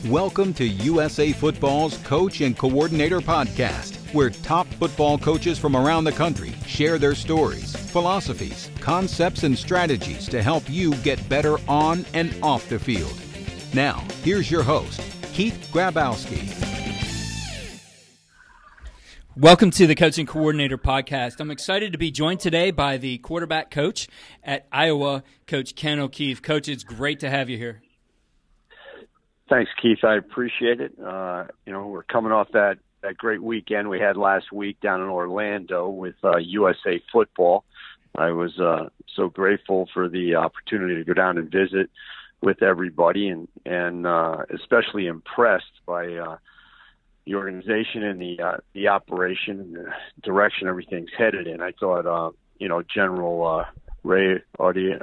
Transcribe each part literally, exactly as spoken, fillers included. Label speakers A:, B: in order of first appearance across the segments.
A: Welcome to U S A Football's Coach and Coordinator Podcast, where top football coaches from around the country share their stories, philosophies, concepts, and strategies to help you get better on and off the field. Now, here's your host, Keith Grabowski.
B: Welcome to the Coach and Coordinator Podcast. I'm excited to be joined today by the quarterback coach at Iowa, Coach Ken O'Keefe. Coach, it's great to have you here.
C: Thanks, Keith. I appreciate it. Uh, you know, we're coming off that, that great weekend we had last week down in Orlando with uh, U S A Football. I was uh, so grateful for the opportunity to go down and visit with everybody, and and uh, especially impressed by uh, the organization and the uh, the operation and the direction everything's headed in. I thought, uh, you know, General uh, Ray Odierno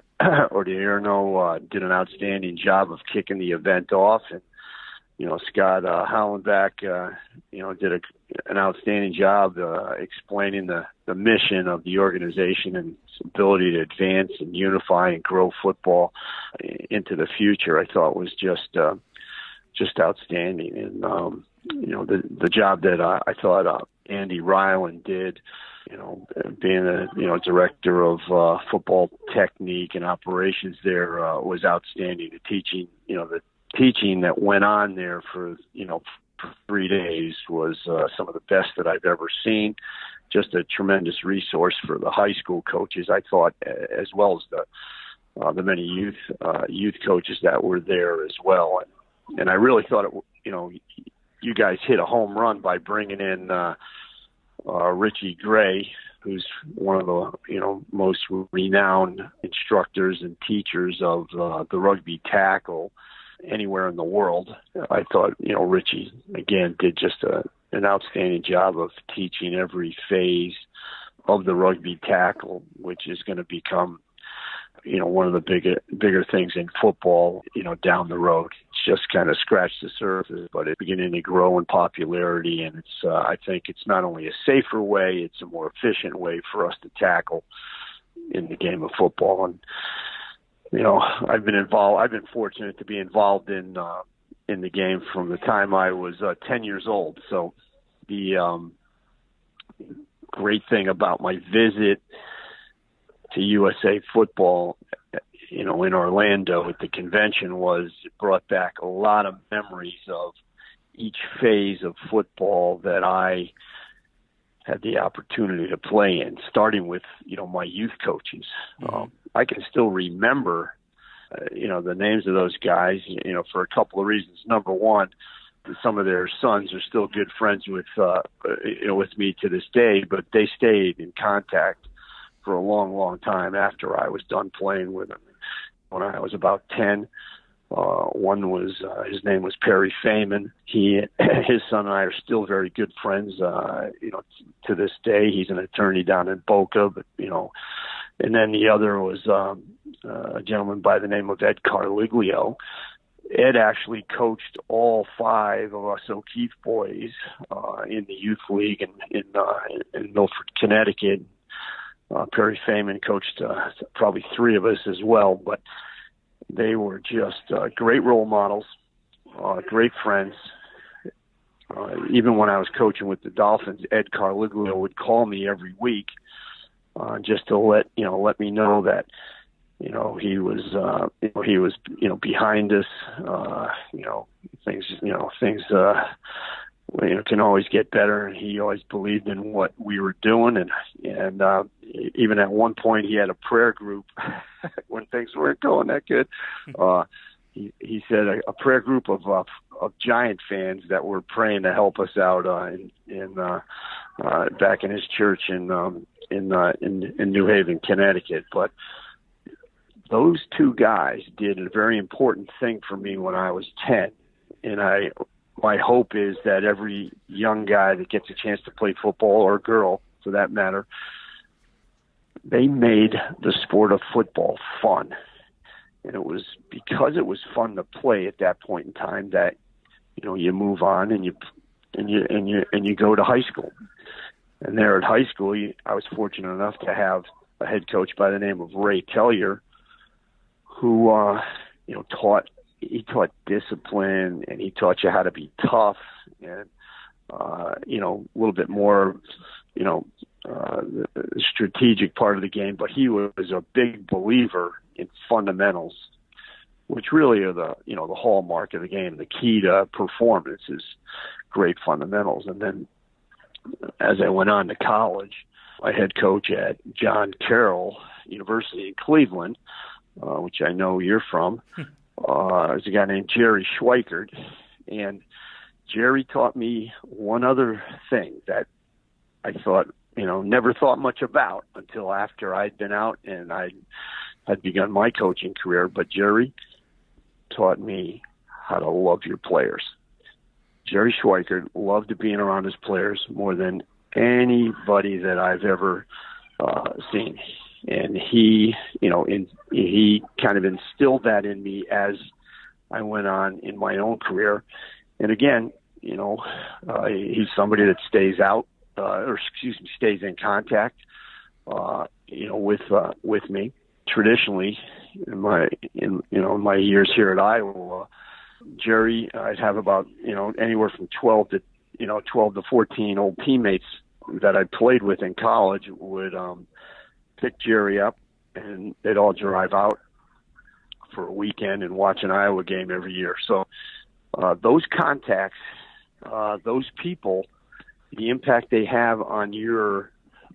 C: uh, did an outstanding job of kicking the event off, and you know Scott uh, Hollenbeck, uh, you know, did a, an outstanding job uh, explaining the, the mission of the organization and its ability to advance and unify and grow football into the future. I thought was just uh, just outstanding, and um, you know the the job that uh, I thought uh, Andy Ryland did. You know, being a you know director of uh, football technique and operations there uh, was outstanding. The teaching, you know, the teaching that went on there for you know for three days was uh, some of the best that I've ever seen. Just a tremendous resource for the high school coaches, I thought, as well as the uh, the many youth uh, youth coaches that were there as well. And, and I really thought it, you know, you guys hit a home run by bringing in. Uh, Uh, Richie Gray, who's one of the you know most renowned instructors and teachers of uh, the rugby tackle anywhere in the world. I thought you know Richie again did just a, an outstanding job of teaching every phase of the rugby tackle, which is going to become you know one of the bigger bigger things in football you know down the road. Just kind of scratched the surface, but it's beginning to grow in popularity, and it's uh, I think it's not only a safer way, it's a more efficient way for us to tackle in the game of football. And you know, I've been involved. I've been fortunate to be involved in uh, in the game from the time I was uh, ten years old. So the um, great thing about my visit to U S A Football, you know, in Orlando at the convention was it brought back a lot of memories of each phase of football that I had the opportunity to play in, starting with, you know, my youth coaches. Mm-hmm. Um, I can still remember, uh, you know, the names of those guys, you know, for a couple of reasons. Number one, some of their sons are still good friends with, uh, you know, with me to this day, but they stayed in contact for a long, long time after I was done playing with them. When I was about ten, uh, one was, uh, his name was Perry Feynman. He, his son and I are still very good friends, uh, you know, t- to this day. He's an attorney down in Boca, but, you know, and then the other was, um, uh, a gentleman by the name of Ed Carliglio. Ed actually coached all five of us O'Keefe boys, uh, in the youth league in, in, uh, in Milford, Connecticut. Uh, Perry Feynman coached uh, probably three of us as well, but they were just uh, great role models, uh, great friends. Uh, even when I was coaching with the Dolphins, Ed Carliglio would call me every week uh, just to let you know let me know that you know he was uh, you know, he was you know behind us. Uh, you know things you know things. Uh, You know, can always get better, and he always believed in what we were doing. And and uh, even at one point, he had a prayer group when things weren't going that good. Uh, he he said a, a prayer group of uh, of Giant fans that were praying to help us out uh, in in uh, uh, back in his church in um, in, uh, in in New Haven, Connecticut. But those two guys did a very important thing for me when I was ten, and I. My hope is that every young guy that gets a chance to play football, or girl for that matter, they made the sport of football fun. And it was because it was fun to play at that point in time that, you know, you move on and you and you and you and you go to high school. And there at high school, I was fortunate enough to have a head coach by the name of Ray Tellier, who uh, you know taught he taught discipline, and he taught you how to be tough, and uh, you know, a little bit more, you know, uh, the strategic part of the game. But he was a big believer in fundamentals, which really are the, you know, the hallmark of the game. The key to performance is great fundamentals. And then as I went on to college, my head coach at John Carroll University in Cleveland, uh, which I know you're from, uh, is a guy named Jerry Schweikert. And Jerry taught me one other thing that I thought, you know, never thought much about until after I'd been out and I had begun my coaching career. But Jerry taught me how to love your players. Jerry Schweikert loved being around his players more than anybody that I've ever uh, seen. And he, you know, in, he kind of instilled that in me as I went on in my own career. And again, you know, uh, he's somebody that stays out, uh, or excuse me, stays in contact, uh, you know, with uh, with me. Traditionally, in my in you know in my years here at Iowa, Jerry, I'd have about, you know, anywhere from twelve to you know twelve to fourteen old teammates that I played with in college would um, pick Jerry up, and they'd all drive out for a weekend and watch an Iowa game every year. So uh, those contacts, uh, those people, the impact they have on your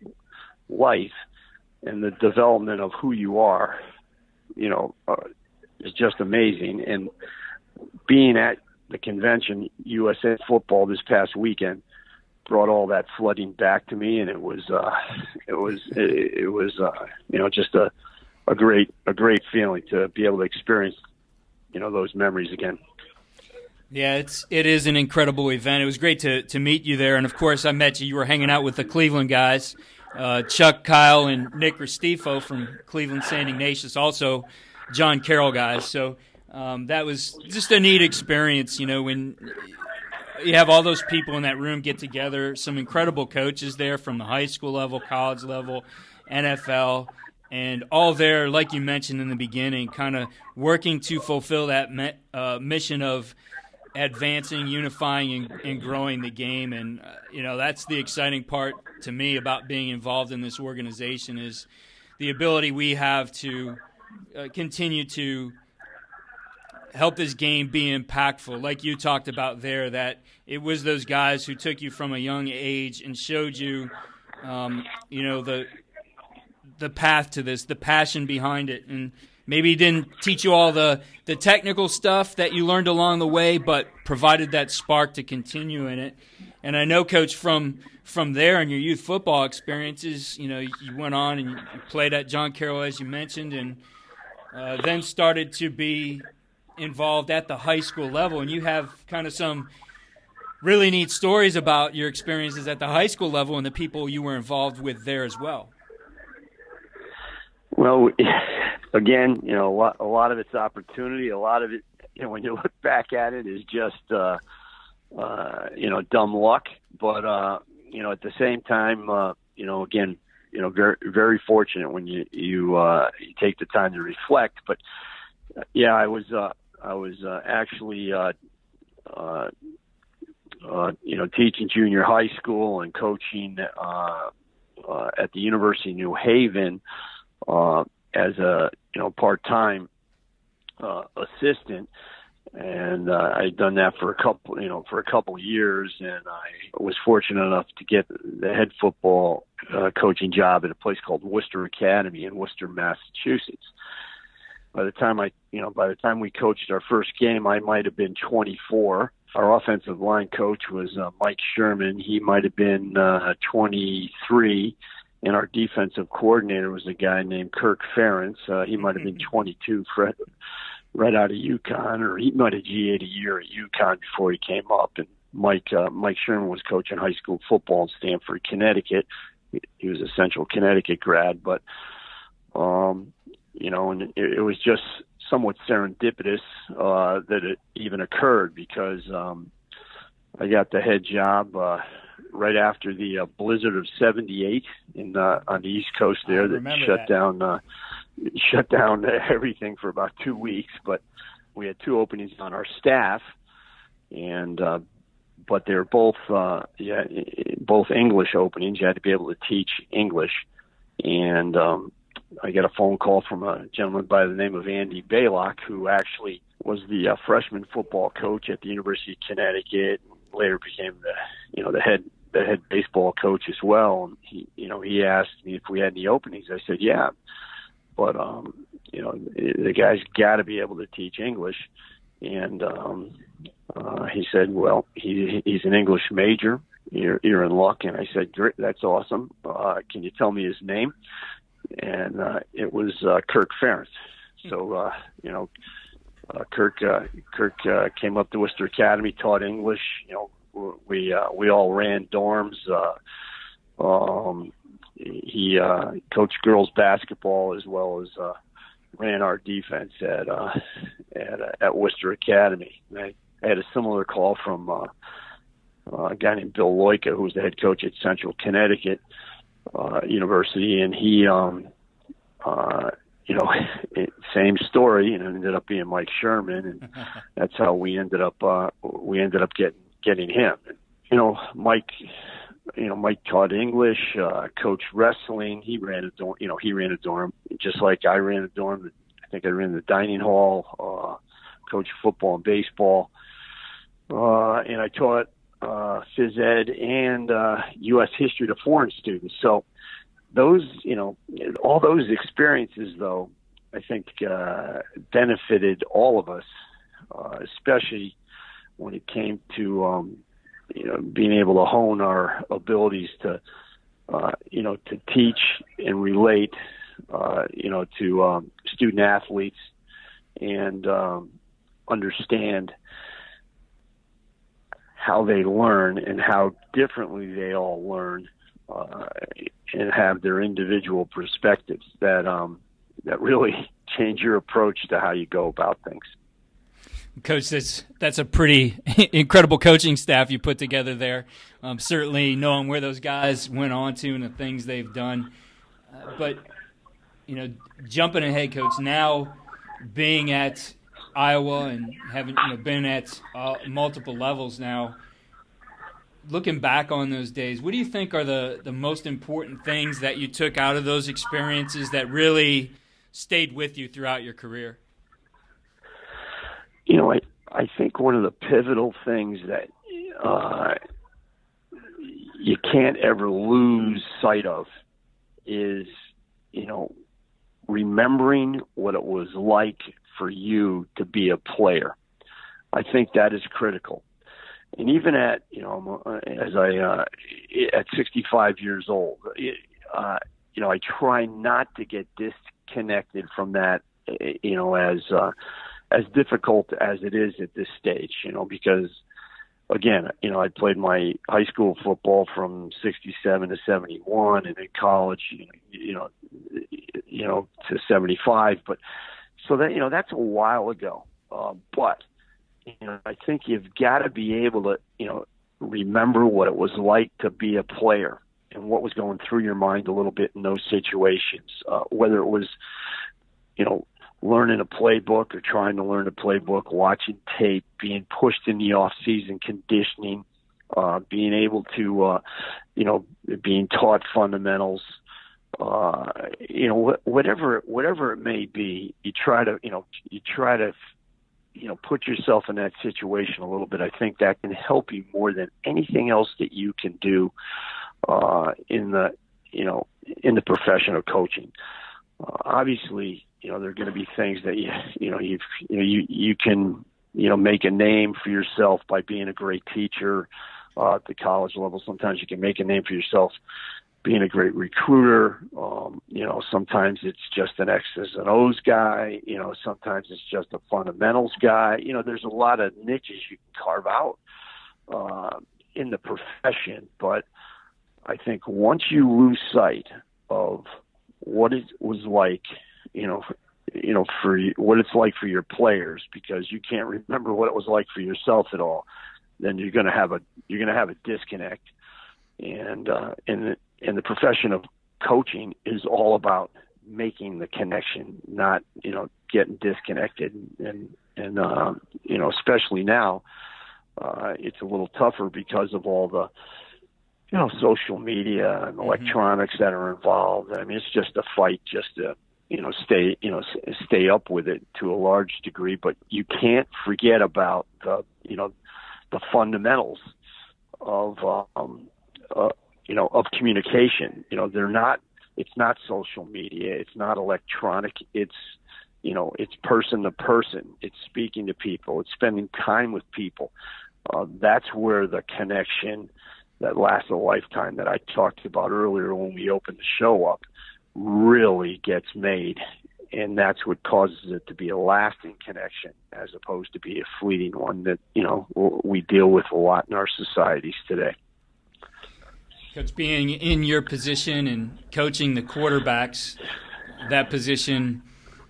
C: life and the development of who you are, you know, uh, is just amazing. And being at the convention, U S A Football, this past weekend, brought all that flooding back to me, and it was, uh, it was, it, it was, uh, you know, just a, a great, a great feeling to be able to experience, you know, those memories again.
B: Yeah, it's it is an incredible event. It was great to to meet you there, and of course, I met you. You were hanging out with the Cleveland guys, uh, Chuck, Kyle, and Nick Restifo from Cleveland Saint Ignatius, also John Carroll guys. So um, that was just a neat experience, you know, when you have all those people in that room get together. Some incredible coaches there from the high school level, college level, N F L. And all there, like you mentioned in the beginning, kind of working to fulfill that me- uh, mission of advancing, unifying, and, and growing the game. And, uh, you know, that's the exciting part to me about being involved in this organization is the ability we have to uh, continue to help this game be impactful. Like you talked about there, that it was those guys who took you from a young age and showed you, um, you know, the the path to this, the passion behind it. And maybe didn't teach you all the, the technical stuff that you learned along the way, but provided that spark to continue in it. And I know, Coach, from from there and your youth football experiences, you know, you went on and you played at John Carroll, as you mentioned, and uh, then started to be involved at the high school level. And you have kind of some really neat stories about your experiences at the high school level and the people you were involved with there as well.
C: Well, again, you know, a lot, a lot of it's opportunity. A lot of it, you know, when you look back at it, is just, uh, uh, you know, dumb luck. But, uh, you know, at the same time, uh, you know, again, you know, very, very fortunate when you, you, uh, you take the time to reflect. But, uh, yeah, I was, uh, I was uh, actually, uh, uh, uh, you know, teaching junior high school and coaching uh, uh, at the University of New Haven, Uh, as a you know part-time uh, assistant, and uh, I'd done that for a couple you know for a couple of years, and I was fortunate enough to get the head football uh, coaching job at a place called Worcester Academy in Worcester, Massachusetts. By the time I you know by the time we coached our first game, I might have been twenty-four. Our offensive line coach was uh, Mike Sherman. He might have been uh, twenty-three. And our defensive coordinator was a guy named Kirk Ferentz. Uh, he might have been twenty-two, Fred, right out of UConn, or he might have G A'd a year at UConn before he came up. And Mike uh, Mike Sherman was coaching high school football in Stamford, Connecticut. He, he was a Central Connecticut grad, but um, you know, and it, it was just somewhat serendipitous uh, that it even occurred because um, I got the head job. Uh, right after the uh, blizzard of seventy-eight in uh, on the East Coast there that shut
B: that.
C: down uh, shut down everything for about two weeks. But we had two openings on our staff, and uh, but they're both uh, yeah both English openings. You had to be able to teach English, and um, I got a phone call from a gentleman by the name of Andy Baylock, who actually was the uh, freshman football coach at the University of Connecticut, and later became the you know the head the head baseball coach as well. And he you know he asked me if we had any openings. I said yeah, but um, you know the guy's got to be able to teach English. And um, uh, he said, well, he, he's an English major. You're, you're in luck. And I said, great, that's awesome. Uh, can you tell me his name? And uh, it was uh, Kirk Ferentz. So, uh, you know, uh, Kirk uh, Kirk uh, came up to Worcester Academy, taught English. You know, we uh, we all ran dorms. Uh, um, he uh, coached girls basketball as well as uh, ran our defense at uh, at uh, at Worcester Academy. And I, I had a similar call from uh, uh, a guy named Bill Loika, who was the head coach at Central Connecticut uh, University, and he, um, uh, you know, it, same story, and it ended up being Mike Sherman, and that's how we ended up uh, we ended up getting getting him. You know, Mike. You know, Mike taught English, uh, coached wrestling. He ran a dorm. You know, he ran a dorm just like I ran a dorm. I think I ran the dining hall. Uh, coached football and baseball, uh, and I taught uh, phys ed and uh, U S history to foreign students. So those, you know, all those experiences, though, I think uh, benefited all of us, uh, especially when it came to um, you know, being able to hone our abilities to, uh, you know, to teach and relate, uh, you know, to um, student athletes and um, understand how they learn and how differently they all learn, uh, and have their individual perspectives that um, that really change your approach to how you go about things.
B: Coach, that's that's a pretty incredible coaching staff you put together there. Um, certainly knowing where those guys went on to and the things they've done. Uh, but, you know, jumping ahead, Coach, now being at Iowa and having you know, been at uh, multiple levels now, looking back on those days, what do you think are the, the most important things that you took out of those experiences that really stayed with you throughout your career?
C: You know, I, I think one of the pivotal things that uh, you can't ever lose sight of is, you know, remembering what it was like for you to be a player. I think that is critical. And even at, you know, as I, uh, at sixty-five years old, uh, you know, I try not to get disconnected from that, you know, as, uh, as difficult as it is at this stage, you know, because again, you know, I played my high school football from sixty-seven to seventy-one, and in college, you know, you know, you know, to seventy-five. But so that, you know, that's a while ago. Uh, but, you know, I think you've got to be able to, you know, remember what it was like to be a player and what was going through your mind a little bit in those situations, uh, whether it was, you know, learning a playbook or trying to learn a playbook, watching tape, being pushed in the off-season conditioning, uh, being able to, uh, you know, being taught fundamentals, uh, you know, wh- whatever, whatever it may be, you try to, you know, you try to, you know, put yourself in that situation a little bit. I think that can help you more than anything else that you can do, uh, in the, you know, in the profession of coaching. Uh, obviously, you know, there are going to be things that you, you know, you've, you know, you, you can, you know, make a name for yourself by being a great teacher uh, at the college level. Sometimes you can make a name for yourself being a great recruiter. Um, you know, sometimes it's just an X's and O's guy. You know, sometimes it's just a fundamentals guy. You know, there's a lot of niches you can carve out uh, in the profession. But I think once you lose sight of what it was like, you know, you know, for what it's like for your players, because you can't remember what it was like for yourself at all, then you're going to have a, you're going to have a disconnect. And, uh, and the, and the profession of coaching is all about making the connection, not, you know, getting disconnected and, And, uh, you know, especially now, uh, it's a little tougher because of all the, you know, social media and electronics mm-hmm. that are involved. I mean, it's just a fight just to, you know, stay, you know, stay up with it to a large degree, but you can't forget about the, you know, the fundamentals of, um, uh, you know, of communication. You know, they're not, it's not social media. It's not electronic. It's, you know, it's person to person. It's speaking to people. It's spending time with people. Uh, that's where the connection that lasts a lifetime that I talked about earlier when we opened the show up really gets made. And that's what causes it to be a lasting connection as opposed to be a fleeting one that, you know, we deal with a lot in our societies today.
B: Coach, being in your position and coaching the quarterbacks, that position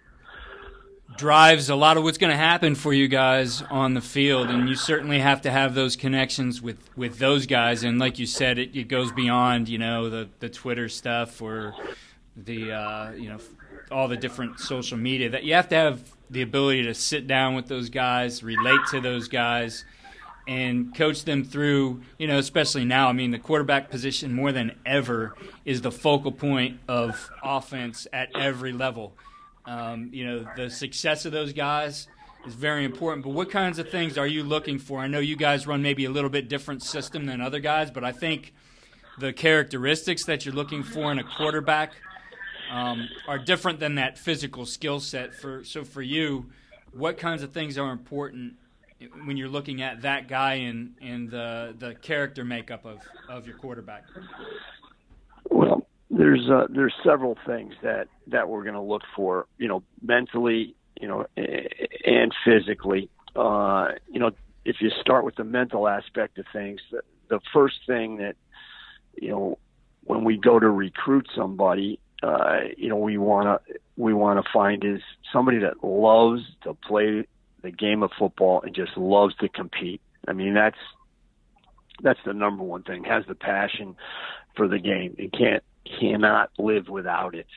B: drives a lot of what's going to happen for you guys on the field, and you certainly have to have those connections with, with those guys. And like you said, it, it goes beyond, you know, the, the Twitter stuff or the, uh, you know, all the different social media. That you have to have the ability to sit down with those guys, relate to those guys, and coach them through, you know, especially now. I mean, the quarterback position more than ever is the focal point of offense at every level. Um, you know, the success of those guys is very important. But what kinds of things are you looking for? I know you guys run maybe a little bit different system than other guys, but I think the characteristics that you're looking for in a quarterback um, are different than that physical skill set. For so for you, what kinds of things are important when you're looking at that guy and, and the the character makeup of, of your quarterback?
C: Well, there's uh, there's several things that, that we're going to look for, you know, mentally, you know, and physically. Uh, you know, if you start with the mental aspect of things, the, the first thing that, you know, when we go to recruit somebody, uh, you know, we want to we want to find is somebody that loves to play the game of football and just loves to compete. I mean, that's that's the number one thing. Has the passion for the game and can't cannot live without it.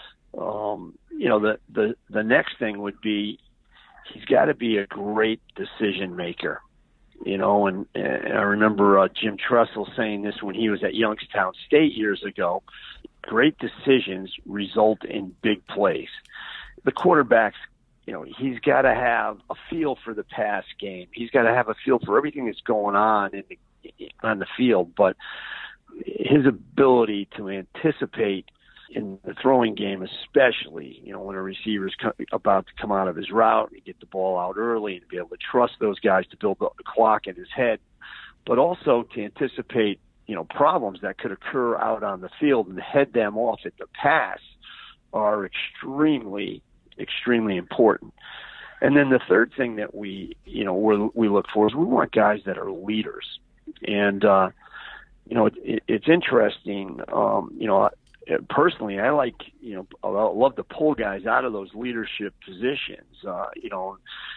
C: Um, you know, the, the, the next thing would be he's got to be a great decision maker, you know, and, and I remember uh, Jim Tressel saying this when he was at Youngstown State years ago. Great decisions result in big plays. The quarterback's, you know, he's got to have a feel for the pass game. He's got to have a feel for everything that's going on in the, on the field, but his ability to anticipate in the throwing game, especially, you know, when a receiver's co- about to come out of his route and get the ball out early and be able to trust those guys to build the clock in his head, but also to anticipate, you know, problems that could occur out on the field and head them off at the pass are extremely, extremely important. And then the third thing that we, you know, we we look for is we want guys that are leaders. And, uh, you know, it, it, it's interesting, um, you know, personally, I like, you know, I love to pull guys out of those leadership positions. Uh, you know,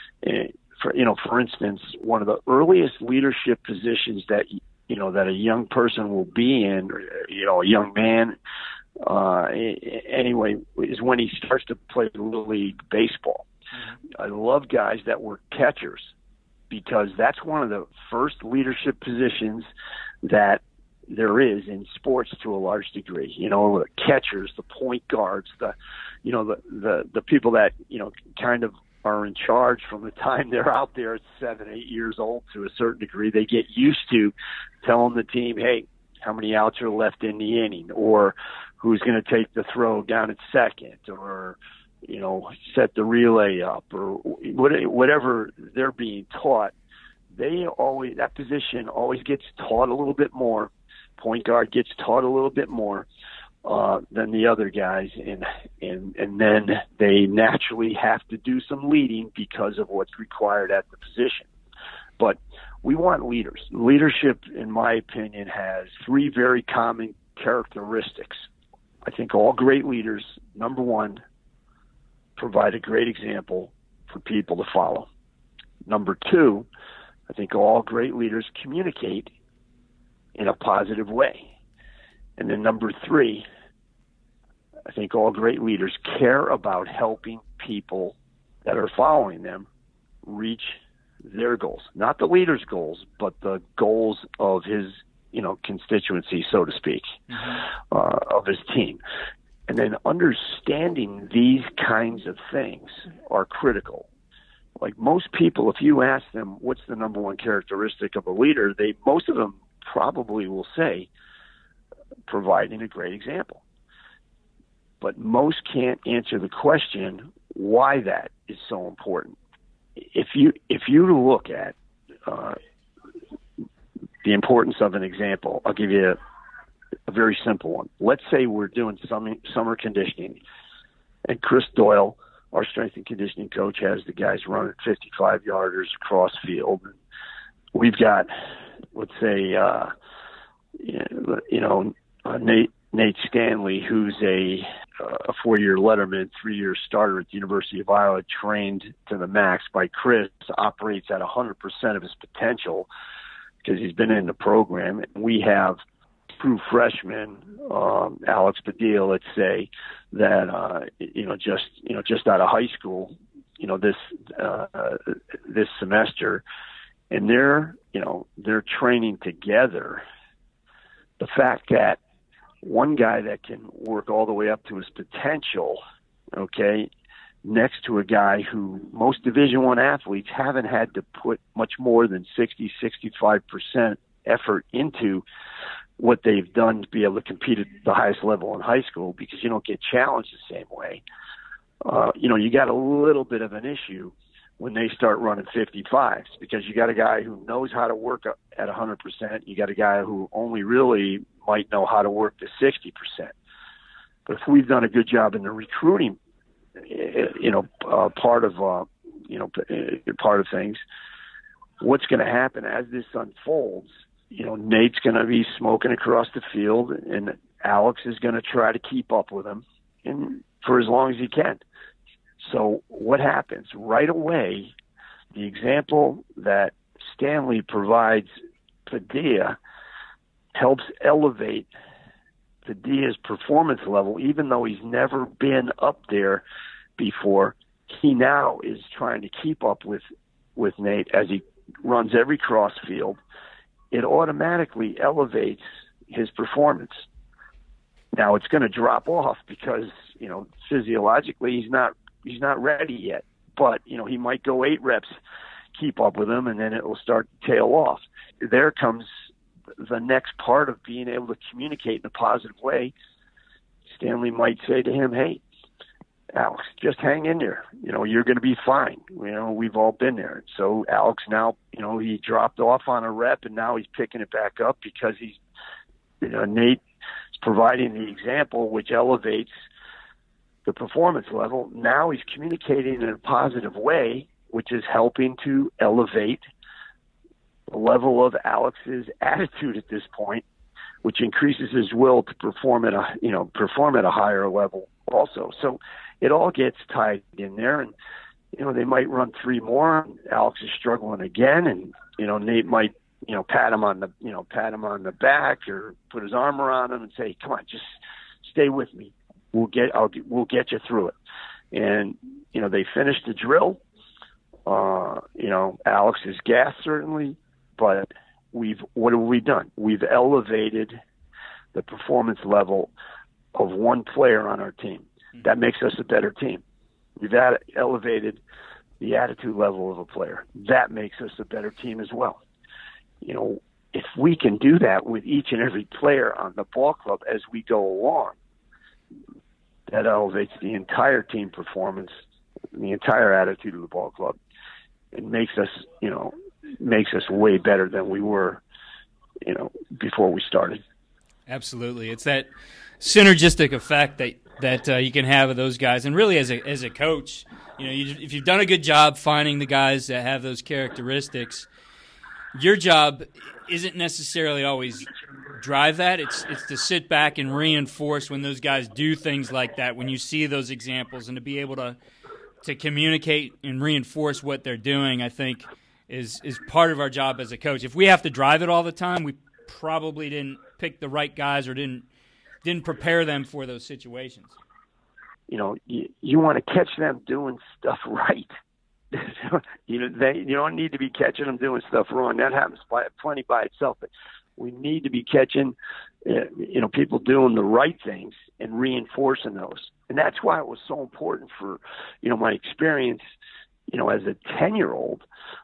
C: for, you know, for instance, one of the earliest leadership positions that, you know, that a young person will be in, or, you know, a young man, uh, anyway, is when he starts to play Little League baseball. Mm-hmm. I love guys that were catchers because that's one of the first leadership positions that there is in sports to a large degree. You know, the catchers, the point guards, the, you know, the, the, the people that, you know, kind of are in charge from the time they're out there at seven, eight years old to a certain degree. They get used to telling the team, hey, how many outs are left in the inning, or who's going to take the throw down at second, or, you know, set the relay up, or whatever they're being taught. They always, that position always gets taught a little bit more. Point guard gets taught a little bit more uh, than the other guys, and and and then they naturally have to do some leading because of what's required at the position. But we want leaders. Leadership, in my opinion, has three very common characteristics. I think all great leaders, number one, provide a great example for people to follow. Number two, I think all great leaders communicate in a positive way. And then number three, I think all great leaders care about helping people that are following them reach their goals, not the leader's goals, but the goals of his, you know, constituency, so to speak, mm-hmm. uh, of his team. And then understanding these kinds of things are critical. Like most people, if you ask them what's the number one characteristic of a leader, they most of them probably will say providing a great example. But most can't answer the question why that is so important. If you if you look at uh, the importance of an example, I'll give you a, a very simple one. Let's say we're doing some summer conditioning, and Chris Doyle, our strength and conditioning coach, has the guys running fifty-five yarders across field. We've got, let's say, uh, you know, uh, Nate Nate Stanley, who's a a four-year letterman, three-year starter at the University of Iowa, trained to the max by Chris, operates at one hundred percent of his potential because he's been in the program. And we have true freshman, um, Alex Padilla, let's say, that, uh, you know, just, you know, just out of high school, you know, this, uh, this semester, and they're, you know, they're training together. The fact that one guy that can work all the way up to his potential, okay, next to a guy who most Division One athletes haven't had to put much more than sixty, sixty-five percent effort into what they've done to be able to compete at the highest level in high school, because you don't get challenged the same way. Uh, you know, you got a little bit of an issue when they start running fifty-fives, because you got a guy who knows how to work at one hundred percent. You got a guy who only really might know how to work to sixty percent. But if we've done a good job in the recruiting, you know, uh, part of, uh, you know, part of things, what's going to happen as this unfolds, you know, Nate's going to be smoking across the field, and Alex is going to try to keep up with him and for as long as he can. So what happens right away, the example that Stanley provides Padilla helps elevate Padilla's performance level, even though he's never been up there before. He now is trying to keep up with, with Nate as he runs every cross field. It automatically elevates his performance. Now it's going to drop off because, you know, physiologically he's not he's not ready yet. But, you know, he might go eight reps, keep up with him, and then it will start to tail off. There comes the next part of being able to communicate in a positive way. Stanley might say to him, hey, Alex, just hang in there. You know, you're going to be fine. You know, we've all been there. So Alex now, you know, he dropped off on a rep, and now he's picking it back up because he's, you know, Nate is providing the example, which elevates the performance level. Now he's communicating in a positive way, which is helping to elevate the level of Alex's attitude at this point, which increases his will to perform at a, you know, perform at a higher level also. So it all gets tied in there, and, you know, they might run three more, and Alex is struggling again, and, you know, Nate might, you know, pat him on the, you know, pat him on the back or put his arm around him and say, come on, just stay with me. We'll get, I'll, we'll get you through it. And, you know, they finish the drill. Uh, you know, Alex is gassed certainly, but we've, what have we done? We've elevated the performance level of one player on our team. That makes us a better team. We've ad- elevated the attitude level of a player. That makes us a better team as well. You know, if we can do that with each and every player on the ball club as we go along, that elevates the entire team performance, the entire attitude of the ball club. It makes us, you know, makes us way better than we were, you know, before we started.
B: Absolutely. It's that synergistic effect that that uh, you can have of those guys. And really, as a as a coach, you know, you, if you've done a good job finding the guys that have those characteristics, your job isn't necessarily always drive that. It's it's to sit back and reinforce when those guys do things like that, when you see those examples, and to be able to to communicate and reinforce what they're doing, I think, is is part of our job as a coach. If we have to drive it all the time, we probably didn't pick the right guys or didn't didn't prepare them for those situations.
C: You know, you, you want to catch them doing stuff right. you know, they you don't need to be catching them doing stuff wrong. That happens by, plenty by itself. But we need to be catching, uh, you know, people doing the right things and reinforcing those. And that's why it was so important for, you know, my experience, you know, as a ten-year-old,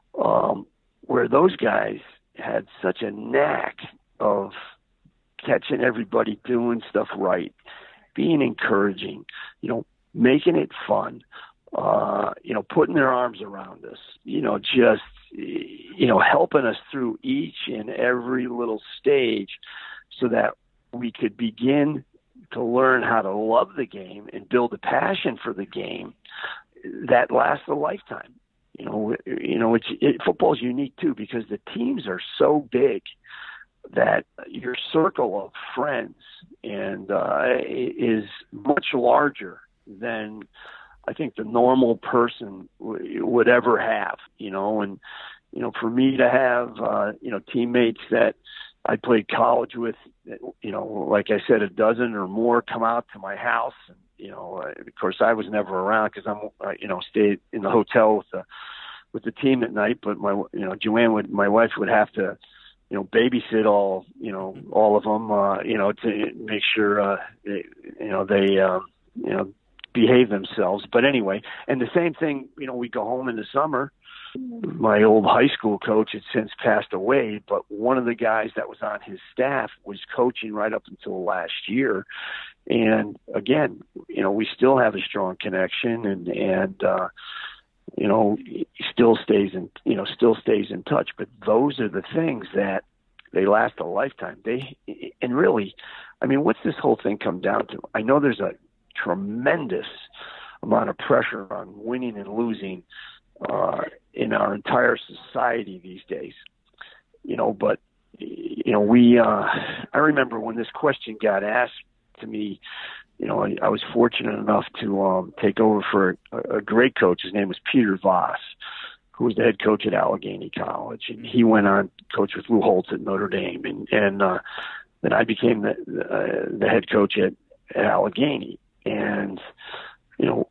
C: um, where those guys had such a knack of catching everybody doing stuff right, being encouraging, you know, making it fun, uh, you know, putting their arms around us, you know, just, you know, helping us through each and every little stage so that we could begin to learn how to love the game and build a passion for the game that lasts a lifetime. You know, you know, it's, it, football is unique too because the teams are so big that your circle of friends and uh, is much larger than I think the normal person w- would ever have. You know, and you know, for me to have uh, you know teammates that I played college with, you know, like I said, a dozen or more come out to my house. And, you know, uh, of course, I was never around because I'm, uh, you know, stayed in the hotel with the with the team at night. But my, you know, Joanne would, my wife would have to, you know, babysit all, you know, all of them, uh, you know, to make sure, uh, they, you know, they, um, you know, behave themselves. But anyway, and the same thing, you know, we go home in the summer. My old high school coach had since passed away, but one of the guys that was on his staff was coaching right up until last year. And again, you know, we still have a strong connection and, and, uh, you know, still stays in, you know, still stays in touch. But those are the things that they last a lifetime. They, and really, I mean, what's this whole thing come down to? I know there's a tremendous amount of pressure on winning and losing, uh, in our entire society these days, you know, but, you know, we, uh, I remember when this question got asked to me, you know, I, I was fortunate enough to um, take over for a, a great coach. His name was Peter Voss, who was the head coach at Allegheny College. And he went on to coach with Lou Holtz at Notre Dame. And, and uh, then I became the, uh, the head coach at, at Allegheny. And, you know,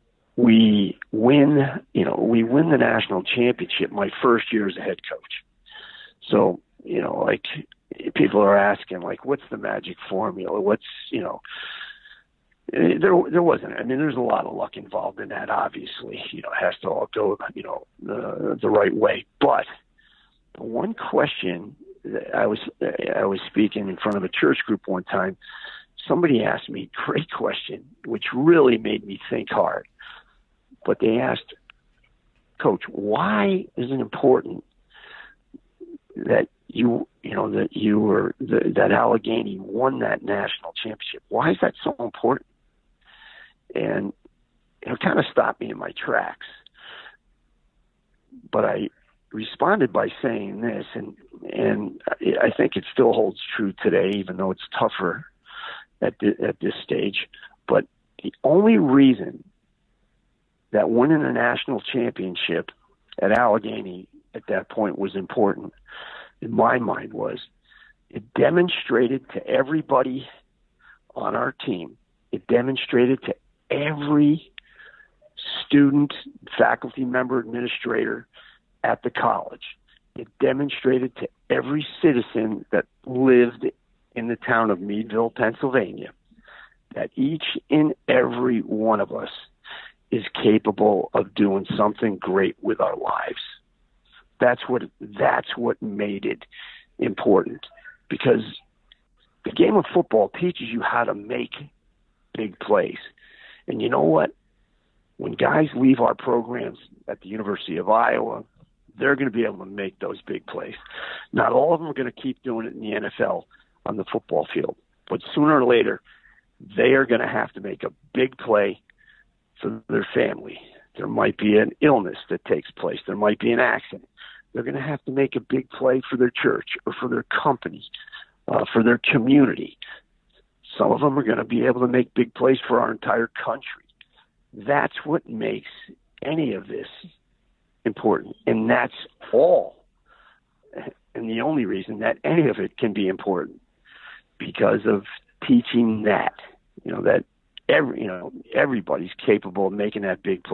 C: we win, you know, we win the national championship my first year as a head coach. So, you know, like people are asking, like, what's the magic formula? What's, you know, there there wasn't. I mean, there's a lot of luck involved in that, obviously. You know, it has to all go, you know, the, the right way. But the one question that I was, I was speaking in front of a church group one time, somebody asked me a great question, which really made me think hard. But they asked, Coach, why is it important that you, you know, that you were, the, that Allegheny won that national championship? Why is that so important? And it kind of stopped me in my tracks. But I responded by saying this, and and I think it still holds true today, even though it's tougher at the, at this stage. But the only reason that winning a national championship at Allegheny at that point was important, in my mind, was it demonstrated to everybody on our team, it demonstrated to every student, faculty member, administrator at the college, it demonstrated to every citizen that lived in the town of Meadville, Pennsylvania, that each and every one of us is capable of doing something great with our lives. That's what that's what made it important, because the game of football teaches you how to make big plays. And you know what? When guys leave our programs at the University of Iowa, they're going to be able to make those big plays. Not all of them are going to keep doing it in the N F L on the football field, but sooner or later, they are going to have to make a big play for their family. There might be an illness that takes place. There might be an accident. They're going to have to make a big play for their church or for their company, uh, for their community. Some of them are going to be able to make big plays for our entire country. That's what makes any of this important. And that's all. And the only reason that any of it can be important, because of teaching that, you know, that every, you know, everybody's capable of making that big play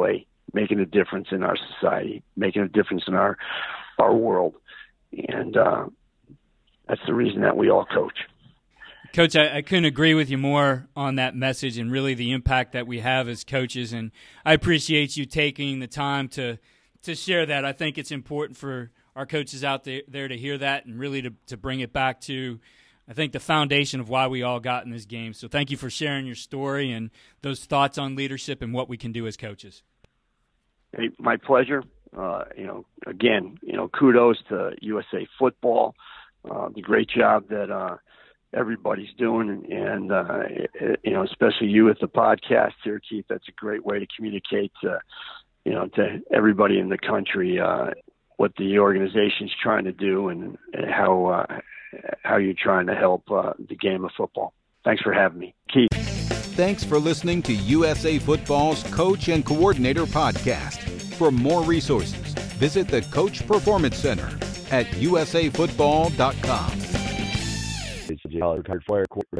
C: making a difference in our society, making a difference in our our world. And uh, that's the reason that we all coach.
B: Coach, I, I couldn't agree with you more on that message and really the impact that we have as coaches. And I appreciate you taking the time to to share that. I think it's important for our coaches out there, there to hear that and really to, to bring it back to, I think, the foundation of why we all got in this game. So thank you for sharing your story and those thoughts on leadership and what we can do as coaches.
C: Hey, my pleasure. Uh, you know, again, you know, kudos to U S A Football, uh, the great job that uh, everybody's doing, and uh, you know, especially you with the podcast here, Keith. That's a great way to communicate, to, you know, to everybody in the country uh, what the organization's trying to do and, and how uh, how you're trying to help uh, the game of football. Thanks for having me, Keith.
A: Thanks for listening to U S A Football's Coach and Coordinator Podcast. For more resources, visit the Coach Performance Center at U S A football dot com.